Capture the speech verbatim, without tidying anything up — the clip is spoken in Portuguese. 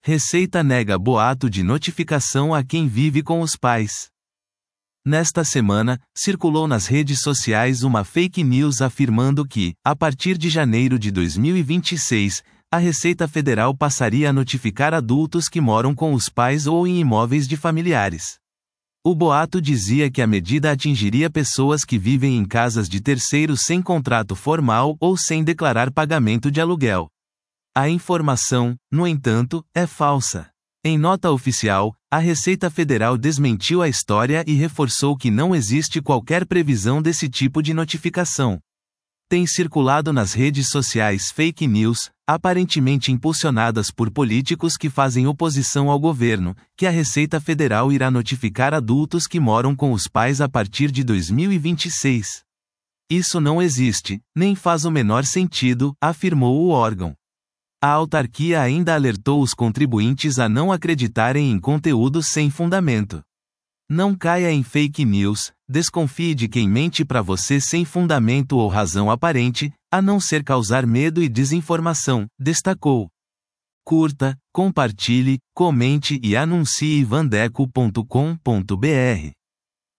Receita nega boato de notificação a quem vive com os pais. Nesta semana, circulou nas redes sociais uma fake news afirmando que, a partir de janeiro de dois mil e vinte e seis, a Receita Federal passaria a notificar adultos que moram com os pais ou em imóveis de familiares. O boato dizia que a medida atingiria pessoas que vivem em casas de terceiros sem contrato formal ou sem declarar pagamento de aluguel. A informação, no entanto, é falsa. Em nota oficial, a Receita Federal desmentiu a história e reforçou que não existe qualquer previsão desse tipo de notificação. Tem circulado nas redes sociais fake news, aparentemente impulsionadas por políticos que fazem oposição ao governo, que a Receita Federal irá notificar adultos que moram com os pais a partir de dois mil e vinte e seis. Isso não existe, nem faz o menor sentido, afirmou o órgão. A autarquia ainda alertou os contribuintes a não acreditarem em conteúdos sem fundamento. Não caia em fake news, desconfie de quem mente para você sem fundamento ou razão aparente, a não ser causar medo e desinformação, destacou. Curta, compartilhe, comente e anuncie vandeco ponto com ponto br.